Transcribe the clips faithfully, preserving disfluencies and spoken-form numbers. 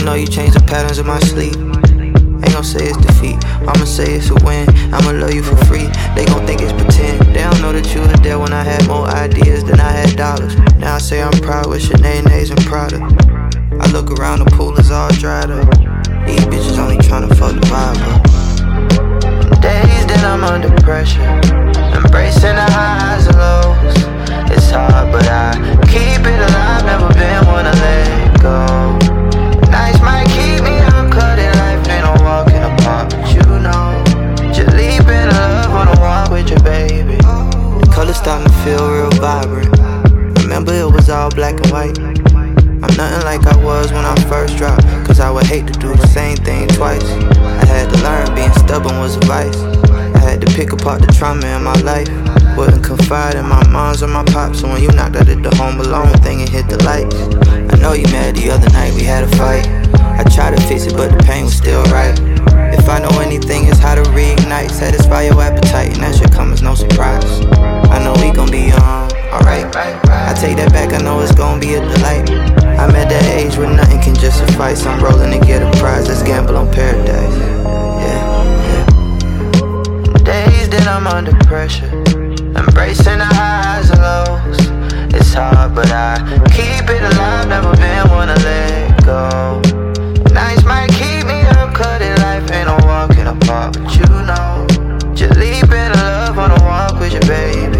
know you changed the patterns of my sleep. Ain't gon' say it's defeat, I'ma say it's a win. I'ma love you for free, they gon' think it's pretend. They don't know that you were there when I had more ideas than I had dollars. Now I say I'm proud with Sinead, Nays, and Prada. I look around, the pool is all dried up. These bitches only tryna fuck the vibe up. Days that I'm under pressure, embracing the highs and lows. It's hard, but I keep it alive, never been one to let go. Nights might keep me up, cut it, life ain't no walk in the park, but you know, just leaping love on a walk with your baby. The colors starting to feel real vibrant. Remember it was all black and white. I'm nothing like I was when I first dropped, cause I would hate to do the same thing twice. I had to learn being stubborn was a vice. I had to pick apart the trauma in my life. Wouldn't confide in my moms or my pops. So when you knocked out at the home alone thing and hit the lights, I know you mad the other night we had a fight. I tried to fix it but the pain was still right. If I know anything it's how to reignite, satisfy your appetite, and that shit come as no surprise. I know we gon' be um, alright. I take that back, I know it's gon' be a delight. I'm at that age where nothing can just suffice. I'm rolling to get a prize, let's gamble on paradise. Yeah, yeah. Days that I'm under pressure, embracing the highs and lows. It's hard, but I keep it alive, never been one to let go. Nights might keep me up, cut it, life ain't no walk in the park, but you know, just leaping love on a walk with your baby.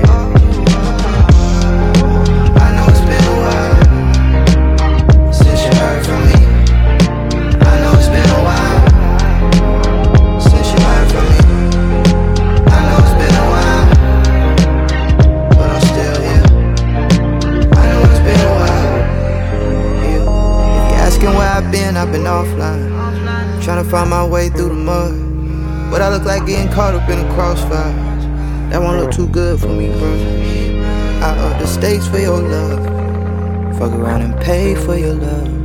I know it's been a while since you heard from me. I know it's been a while since you heard from me. I know it's been a while, but I'm still here. I know it's been a while. Yeah. If you're asking where I've been, I've been offline, trying to find my way through the mud. But I look like getting caught up in the crossfire. That won't look too good for me, bro. I up the stakes for your love. Fuck around and pay for your love.